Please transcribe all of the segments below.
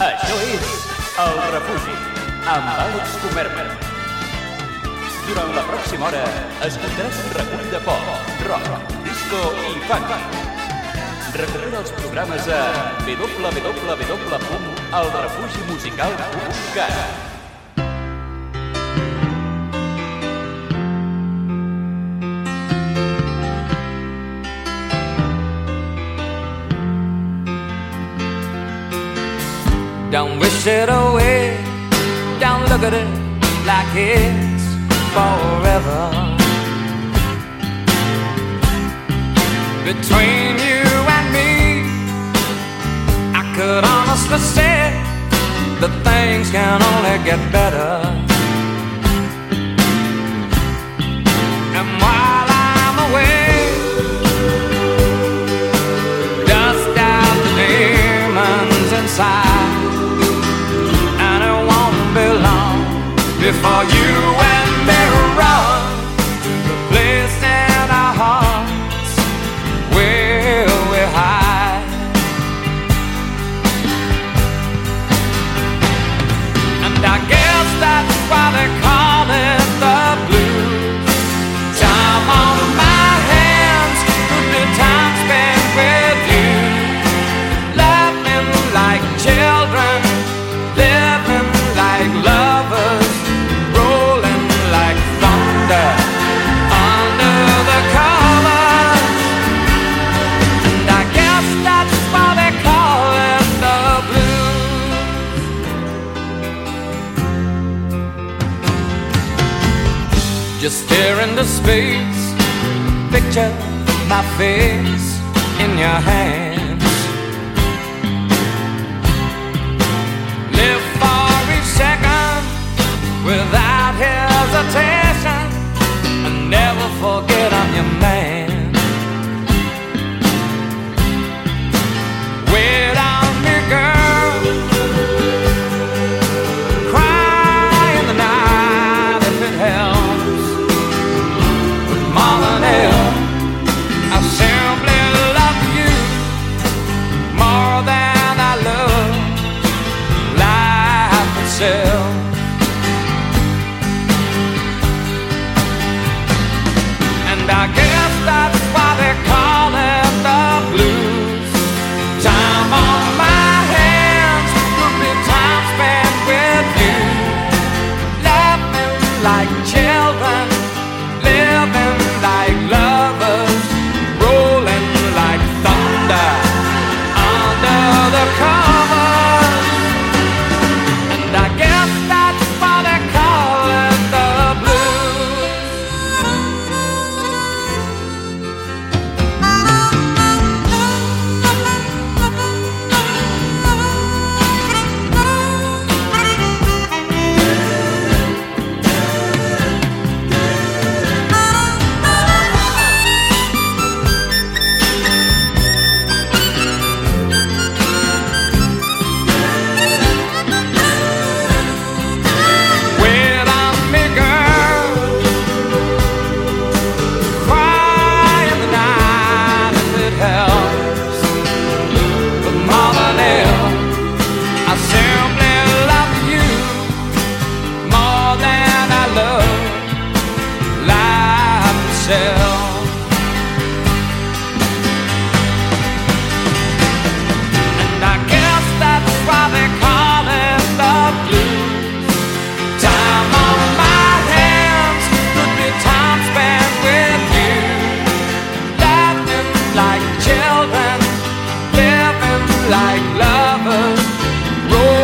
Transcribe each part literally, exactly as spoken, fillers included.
Això és El Refugi, amb Àlex Comerma. Durant la pròxima hora escoltaràs un recull de pop, rock, disco i funk. Recupera els programes a w w w punt el refugi musical punt cat. Don't wish it away, don't look at it like it's forever. Between you and me, I could honestly say that things can only get better. And while I'm away, dust out the demons inside. Before you and me run the place in our hearts where we hide. And I guess that's why they call it the blues. Time on my hands could be time spent with you, laughing like children, living like lovers, under the covers. And I guess that's why they call it the blues. Just stare into space, picture my face in your hands. Live for each second without hesitation, and never forget I'm your man. Wait on me, girl, cry in the night if it helps. But more than ever, I simply love you more than I love life itself. I guess that's why they call it the blues. Time on my hands could be time spent with you, laughing like children, living like lovers, rolling like thunder under the covers. And I guess that's why they call it the blues. Like children, living like lovers,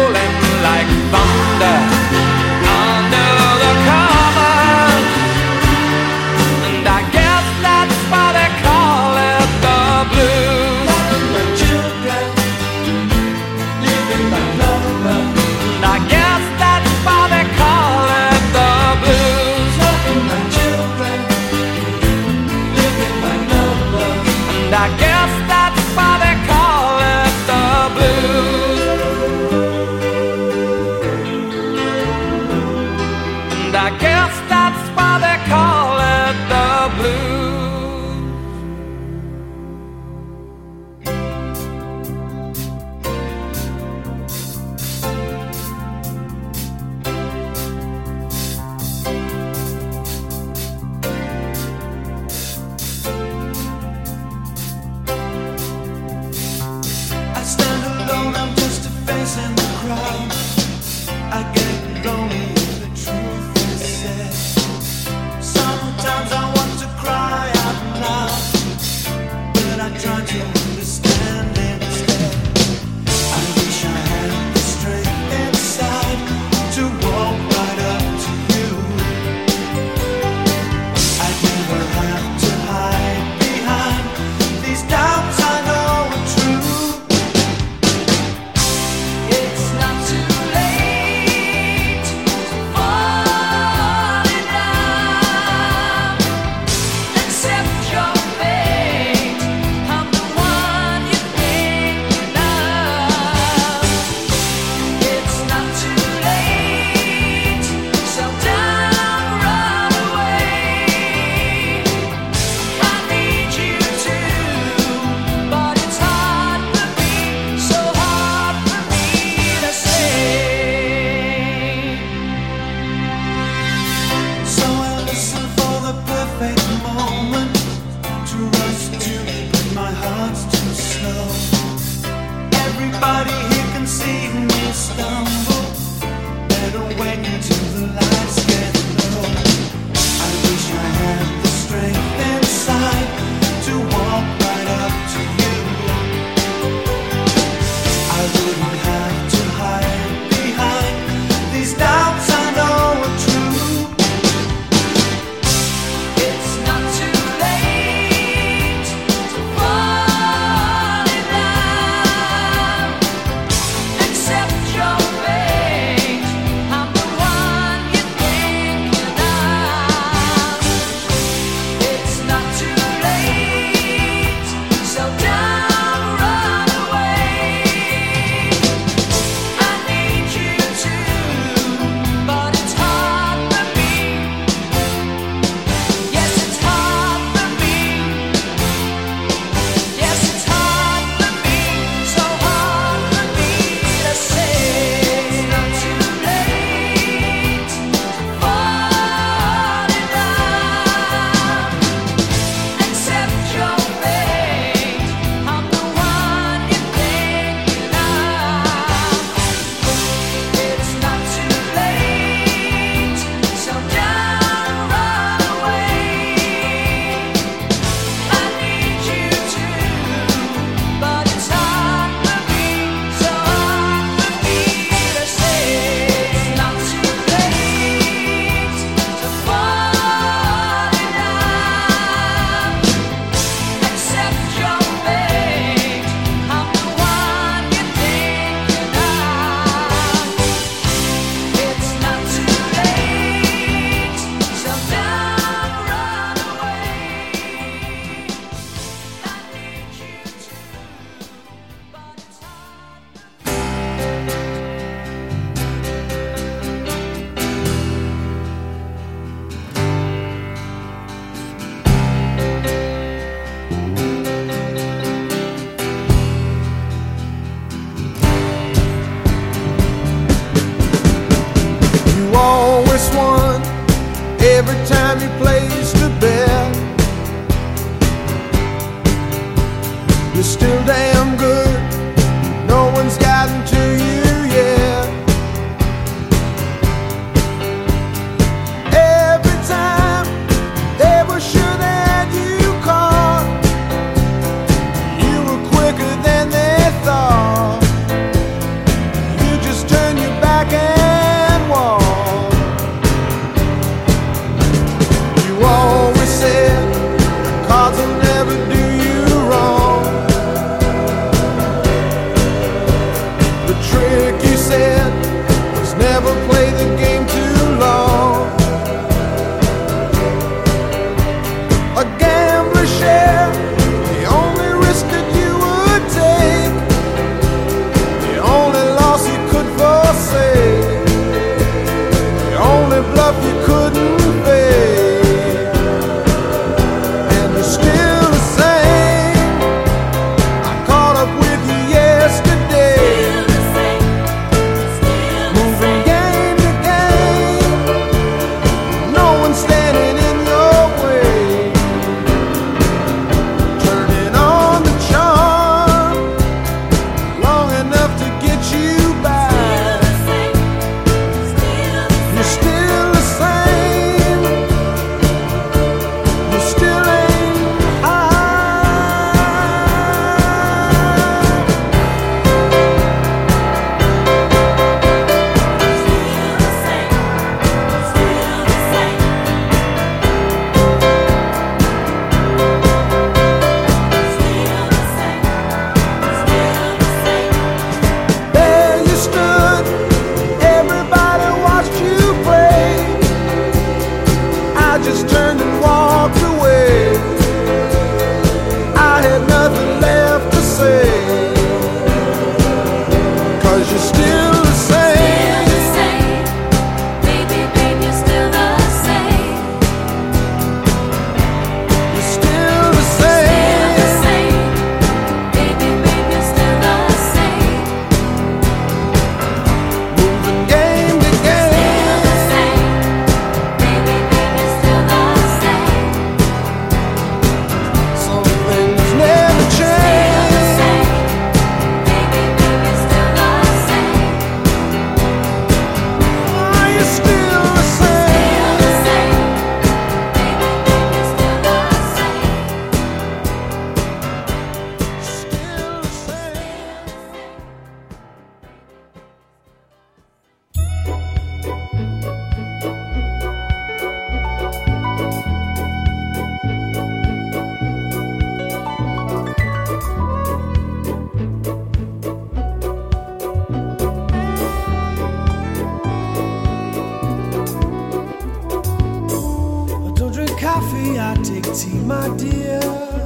tea, my dear.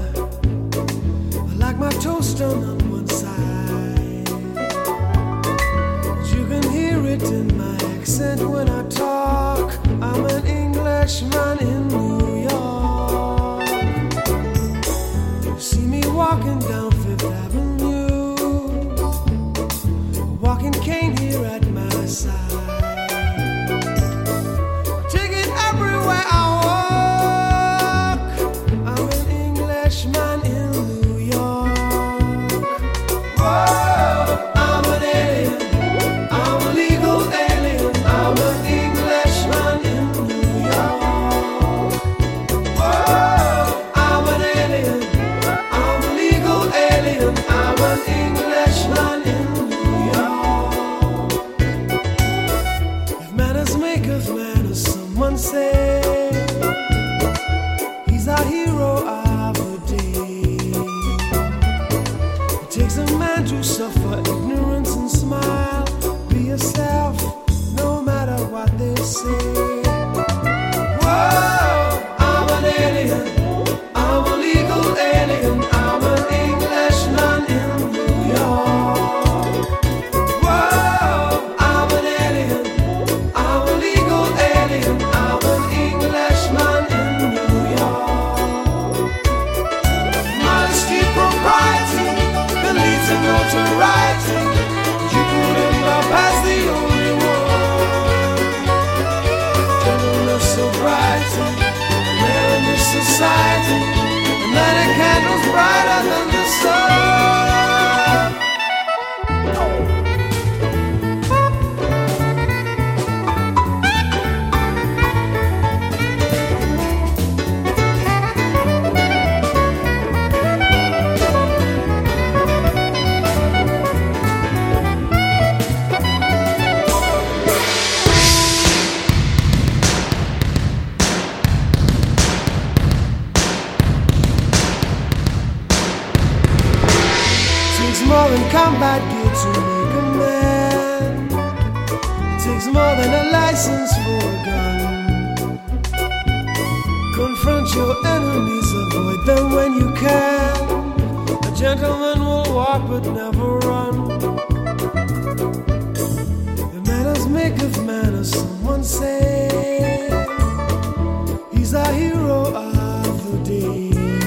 I like my toast done on one side. You can hear it in my accent when I talk. I'm an Englishman in New York. You see me walking down Fifth Avenue, a walking cane here at my side. Take it everywhere I walk. I'm an Englishman in New York. Whoa, I'm an alien. I'm a legal alien. I'm an Englishman in New York. Whoa, I'm an alien. I'm a legal alien. I'm an Englishman in New York. If manners make of manners, someone say he's our hero of the day. It takes a man to suffer ignorance and smile. Be yourself, no matter what they say. Whoa, I'm an alien. I'm a legal alien. I'm an Englishman in New York. Whoa, I'm an alien. I'm a legal alien. I'm an Englishman in New York. Modesty, propriety, can lead to notoriety. You couldn't love as the only one. Gentleness, sobriety, rare in this society. And lighting candles brighter than the sun. Takes more than combat gear to make a man. It takes more than a license for a gun. Confront your enemies, avoid them when you can. A gentleman will walk but never run. The manners make of manners, someone say. He's our hero of the day.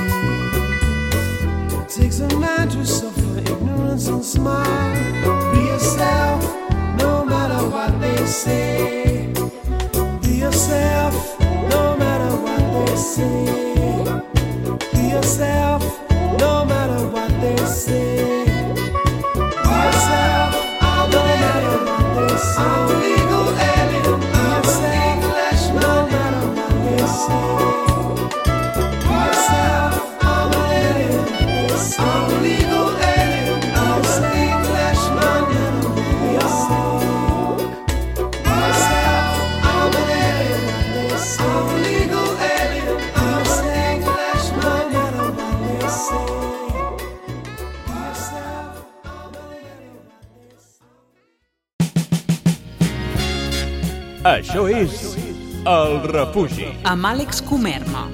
It takes a man to suffer ignorance and smile. Be yourself, no matter what they say. Be yourself, no matter what they say. Be yourself, no matter what they say. Be yourself, no matter what they say. I'm a legal alien. I'm an Englishman, no matter what they say. Be yourself, I'm an alien. I'm a legal alien. I'm an Englishman in New York. Be yourself, I'm an alien. I'm a legal alien. I'm an Englishman, no matter what they say. Be yourself, I'm an alien. Això és El Refugi. Amb Àlex Comerma.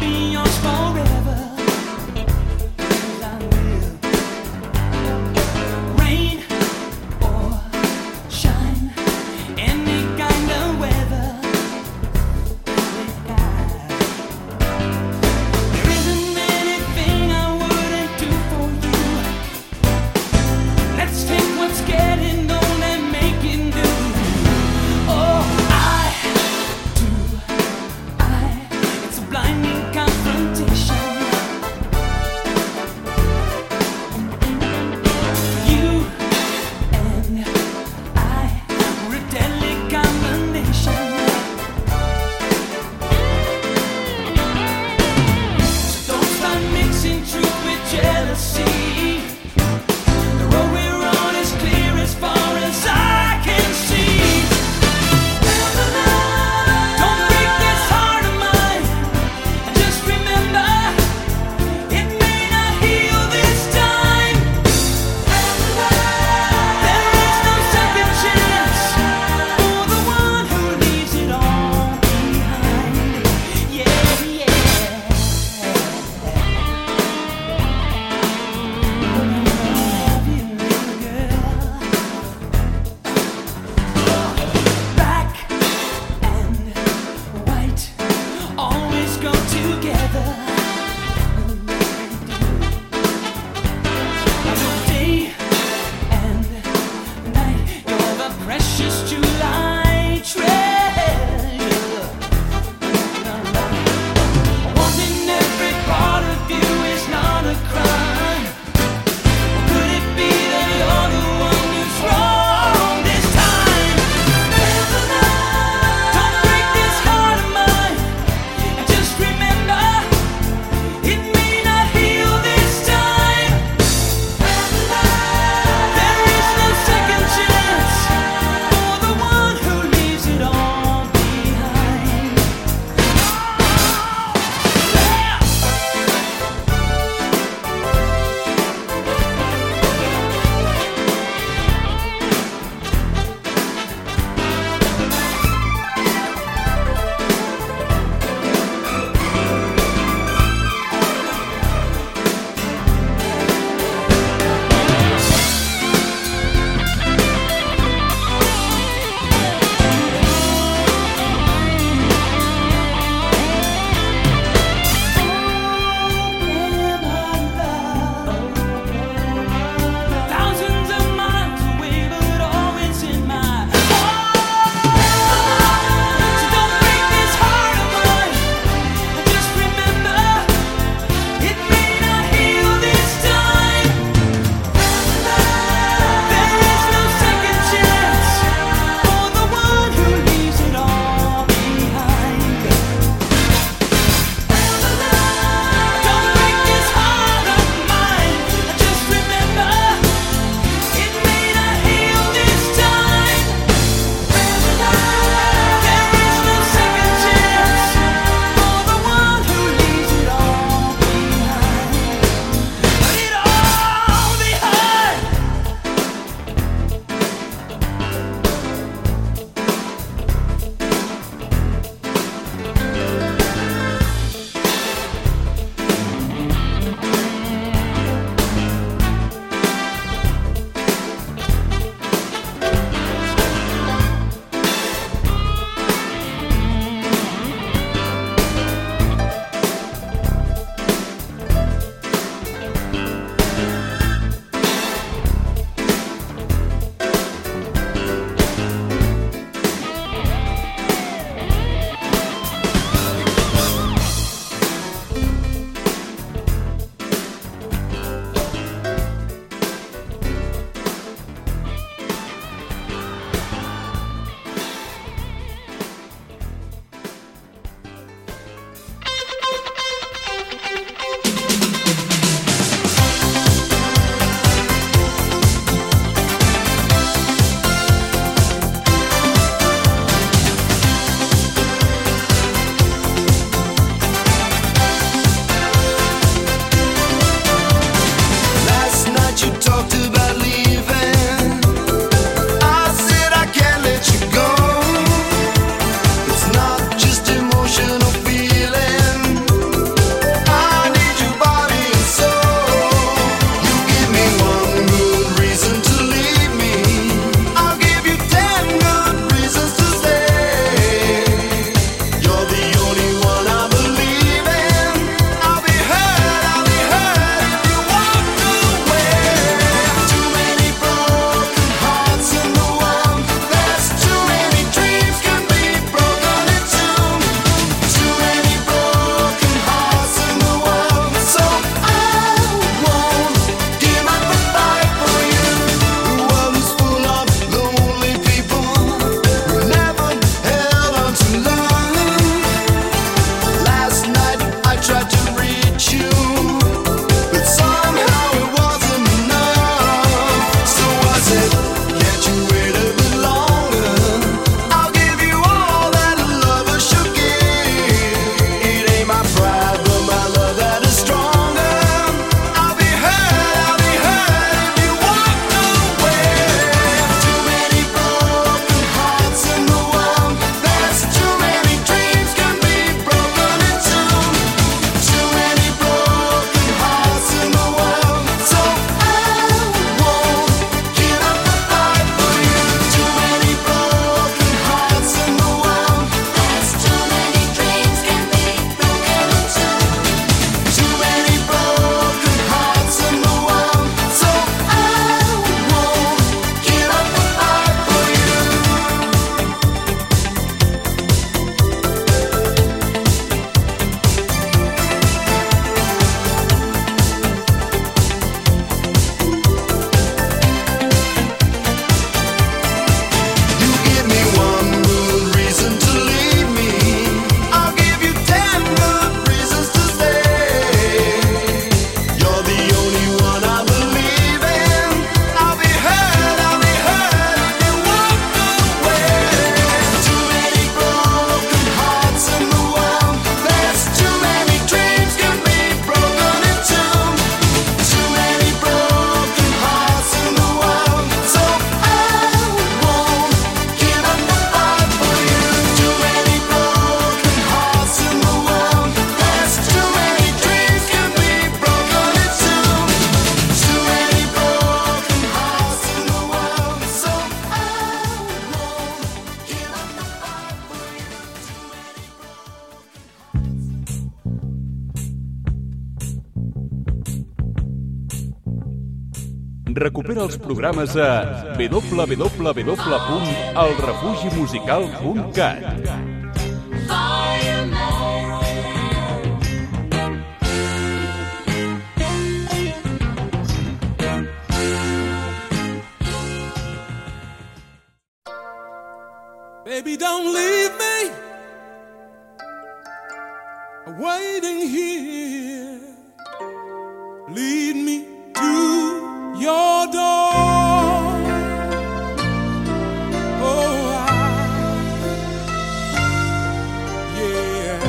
be yours forever. I will. Rain or shine, any kind of weather. There isn't anything I wouldn't do for you. Let's take what's getting old and make it new. Oh, I do, I. It's a blinding confidence. Recupera els programes a w w w punt el refugi musical punt cat. Baby, don't leave me waiting here. Lead me to your door. Oh, I, yeah.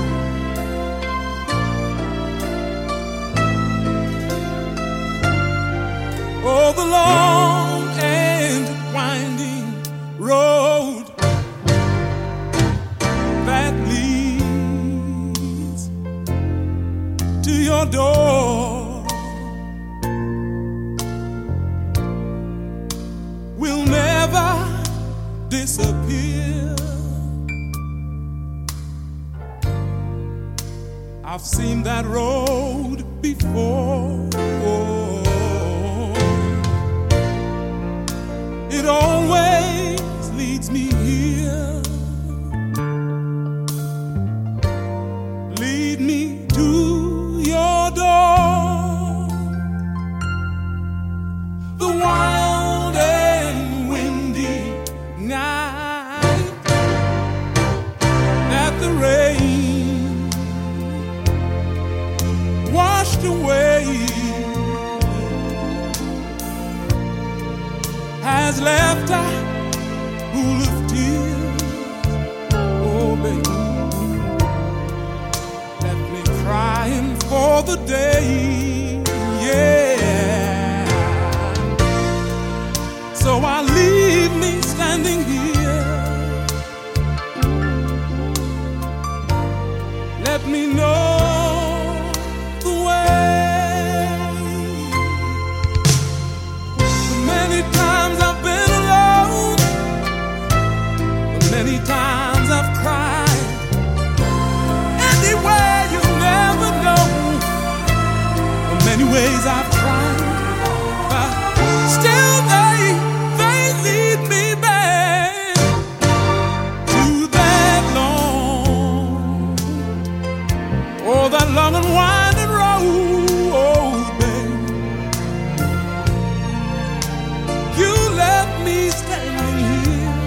Oh, the long and winding road that leads to your door will never disappear. I've seen that road before. It always leads me here. Lead me to your door. The wild and windy night that the rain washed away has left a pool of tears. Oh, baby, left me crying for the day. Yeah. So I leave me standing here. Let me know the way. The many times I've been alone, the many times I've cried. Anywhere you never know. The many ways I've tried, but still they they lead me back to that long, oh, that long and winding road, babe. You left me standing here.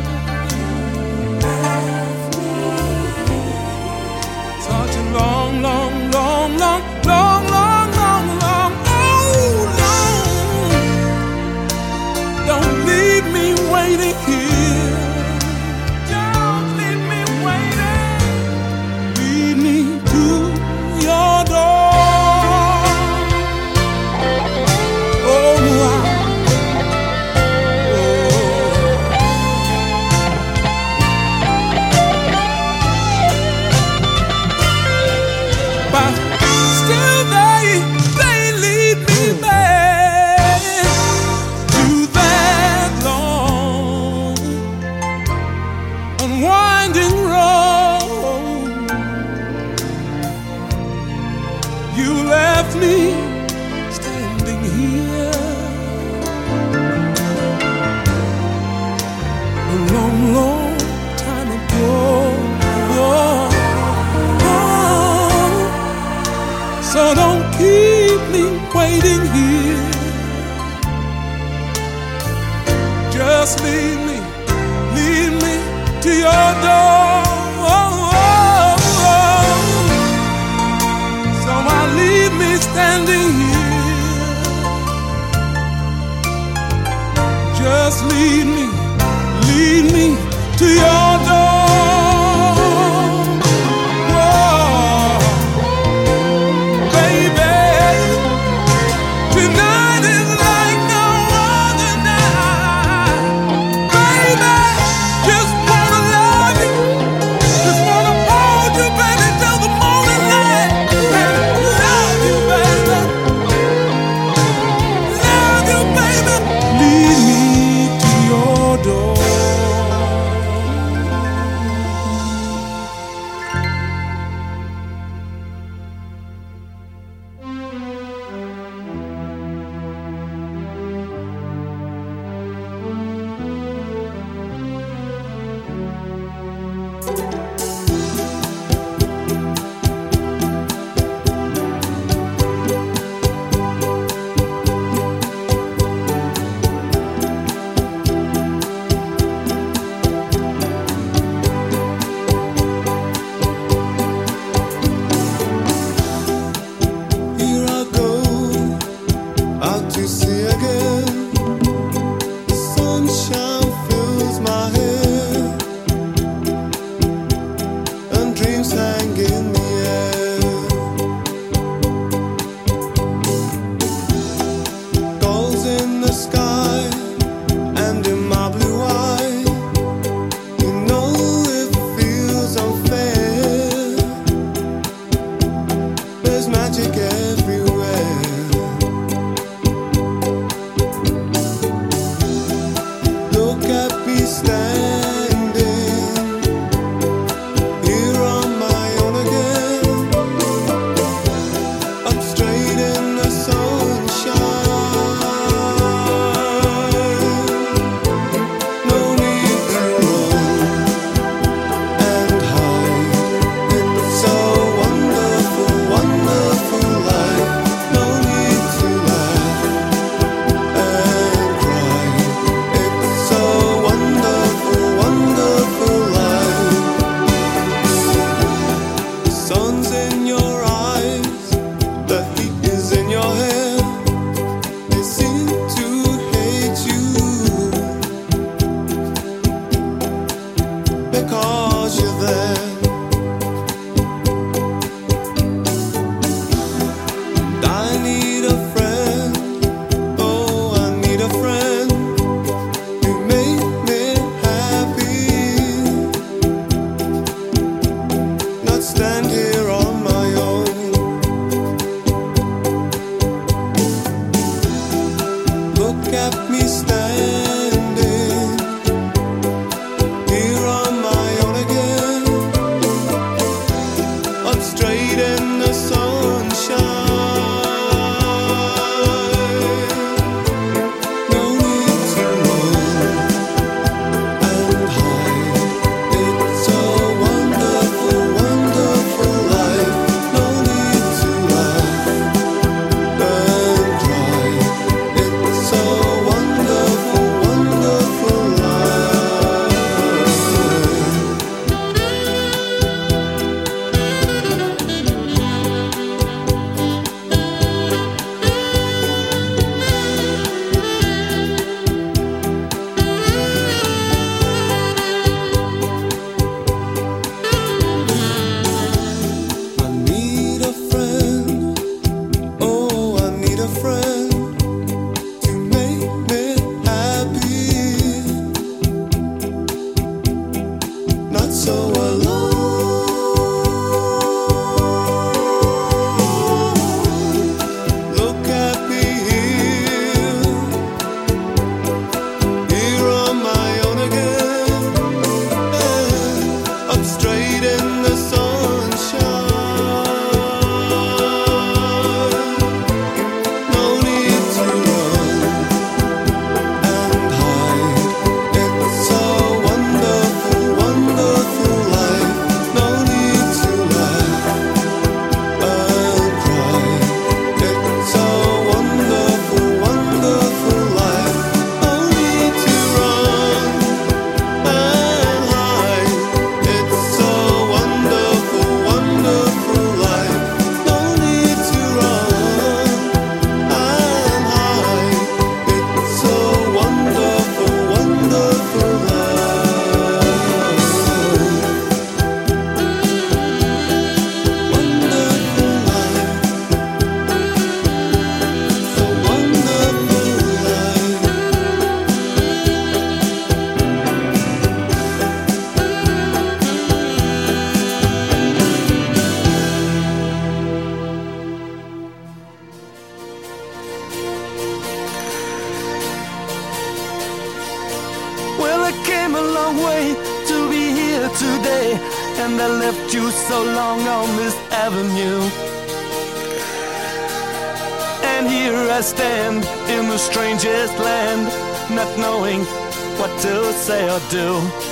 Such a long, long, long, long, long, long, long, long, oh, long. Don't leave me waiting here. Don't leave me waiting. Lead me to your door. Oh, I, but still they, they lead me back to that long and winding road. You left me standing here a long, long time ago. Oh, oh. So don't keep me waiting here. Just lead me, lead me to your door. Oh, oh, oh. So I leave me standing here. Just lead me, lead me to your door. Whoa, baby, tonight is like no other night. Baby, just wanna love you, just wanna hold you, baby, till the morning light. And love you, baby, love you, baby. Lead me to your magic everywhere. Look at me standing here on my own again, up straight in the sunshine. No need to run and hide. It's so wonderful, wonderful life. No need to laugh and cry. It's so wonderful, wonderful life. The sun's in your eyes, the heat is in your hair. They seem to hate you because you're there. And I need a friend, oh, I need a friend to make me happy, not stand here on my own. Look at me standing here on my own again, up straight in the sunshine. No need to run and hide. It's a wonderful, wonderful life. No need to laugh and cry. It's a wonderful, wonderful life. I need a friend, oh, I need a friend to make me happy, not so alone. Look at me here, here on my own again, up straight in the sunshine. No need to run and hide. It's a wonderful, wonderful life. No need to laugh and cry. It's a wonderful, wonderful life. No need to run and hide. It's a wonderful, wonderful life. No need to run and hide. It's a wonderful, wonderful life. Wonderful life. It's a wonderful life. Well, I came a long way to be here today, and I left you so long on this avenue. And here I stand in the strangest land, not knowing what to say or do.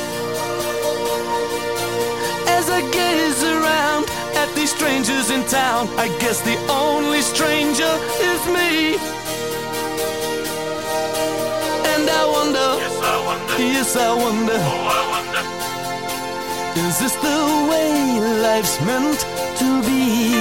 As I gaze around at these strangers in town, I guess the only stranger is me. And I wonder, Yes, I wonder. yes, I wonder, Oh, I wonder. is this the way life's meant to be?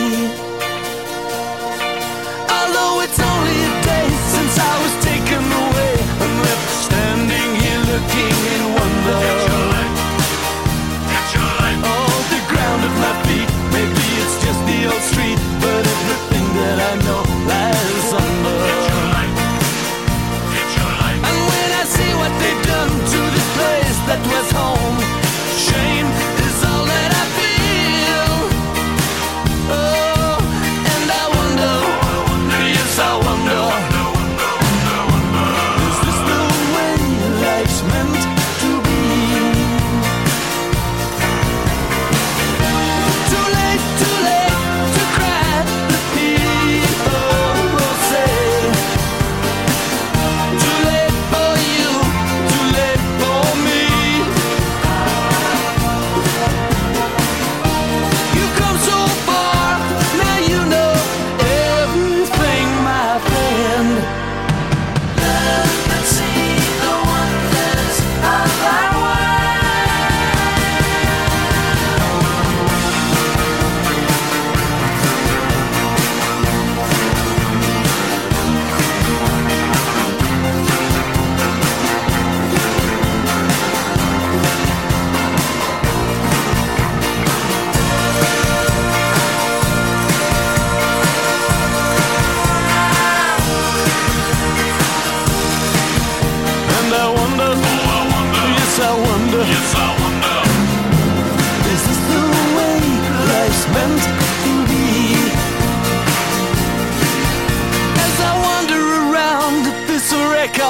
Although it's only a day since I was taken away and left standing here looking in wonder. Get your life. Get your life. Oh, the ground at my feet, maybe it's just the old street, but everything that I know lies under. Get your life. Get your life. And when I see what they've done to this place that was home, shame is all that I feel. Oh,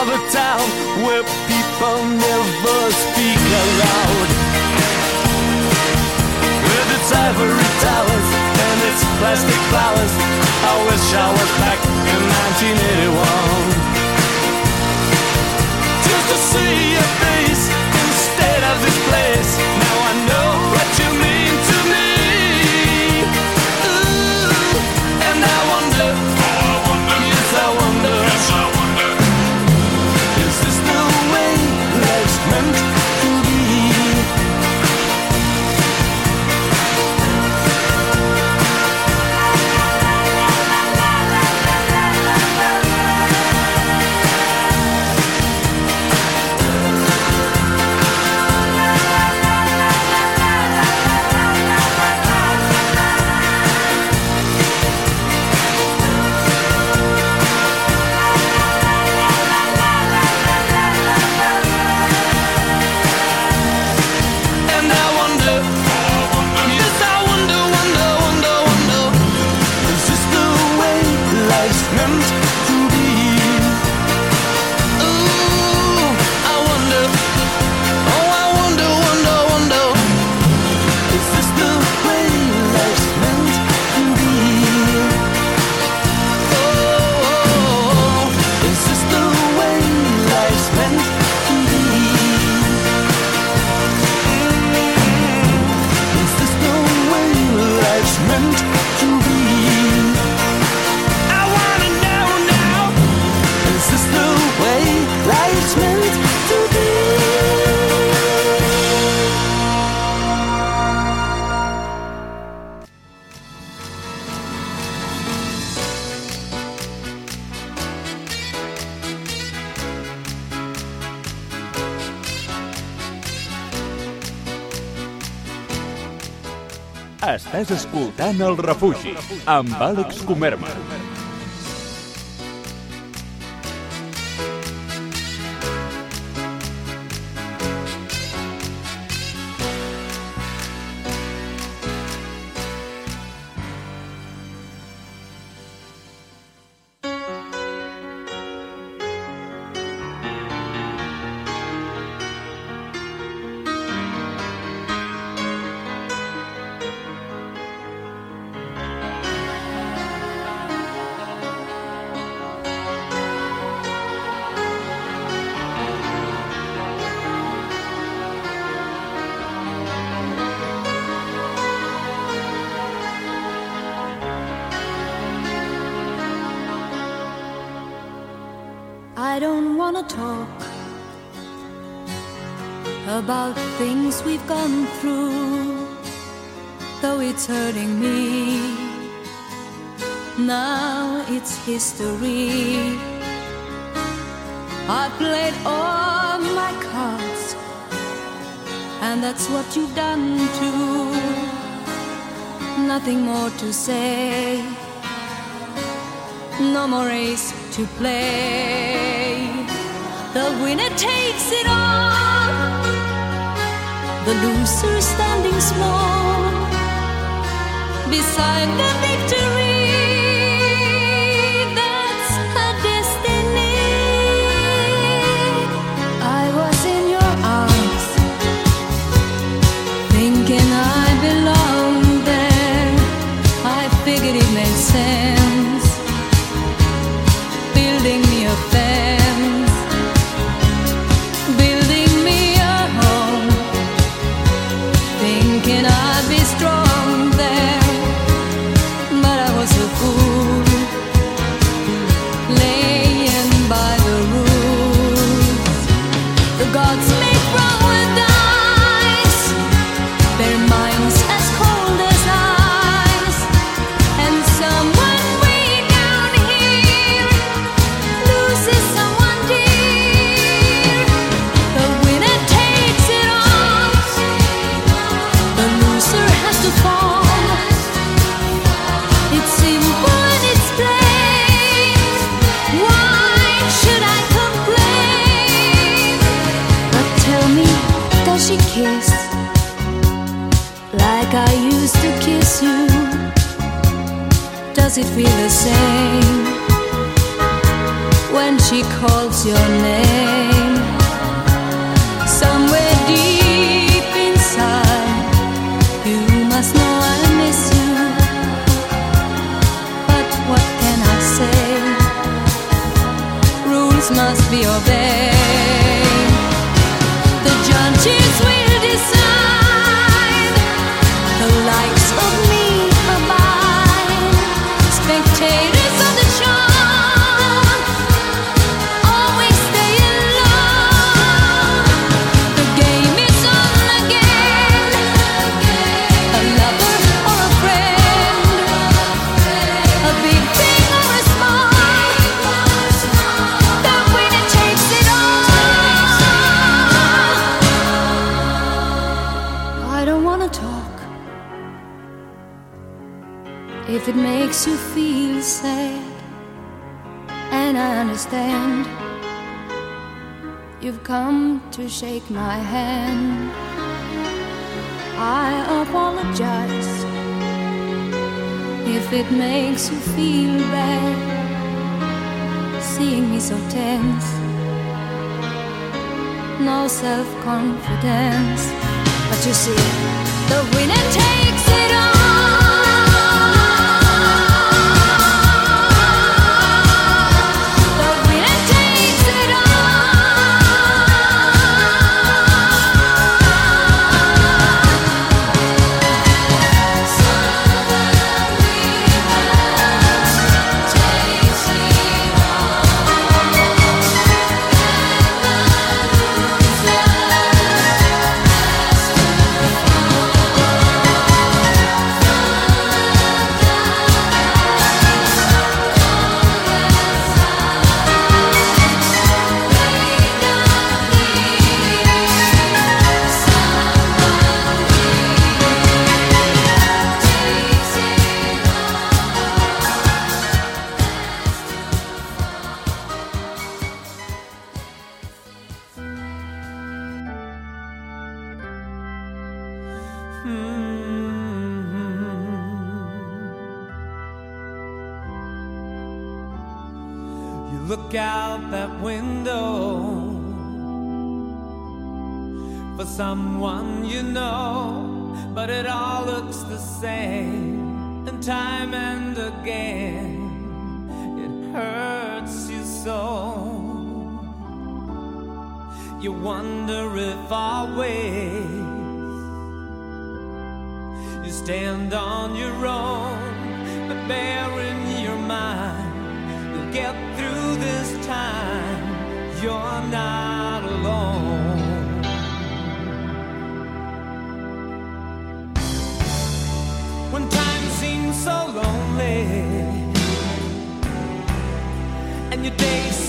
of a town where people never speak aloud. With its ivory towers and its plastic flowers, I wish I was back in nineteen eighty-one. Just to see your face instead of this place. Now I know what you mean to me. Ooh, and I wonder, oh, I wonder, yes I wonder, yes I wonder, is this the way life's meant to be? Estàs escoltant El Refugi, amb Àlex Comerma. I don't wanna talk about things we've gone through, though it's hurting me. Now it's history. I played all my cards, and that's what you've done too. Nothing more to say, no more race to play. The winner takes it all, the loser standing small beside the victory. That's her destiny. I was in your arms, thinking I belonged there. I figured it made sense, building me a fence, building me a home, thinking I'd be strong there. But I was a fool, laying by the rules. The gods make wrong with dice, their minds as cold as ice, and someone way down here loses someone dear. The winner takes it all, the loser has to fall. It's simple and it's plain. Why should I complain? But tell me, does she kiss like I used to kiss you? Does it feel the same when she calls your name. Somewhere deep inside, you must know I miss you. But what can I say? Rules must be obeyed. The judges will decide. The likes of me abide. Spectators of the show always stay in love. The game is on again. A lover or a friend, a big thing or a small, the winner takes it all. I don't wanna talk if it makes you feel sad, and I understand. You've come to shake my hand. I apologize if it makes you feel bad, seeing me so tense, no self-confidence. But you see, the winner takes it all. The winner takes it You look out that window for someone you know, but it all looks the same, and time and again it hurts you so. You wonder if always you stand on your own, but bear in your mind, you'll get through this time. You're not alone. When time seems so lonely and your days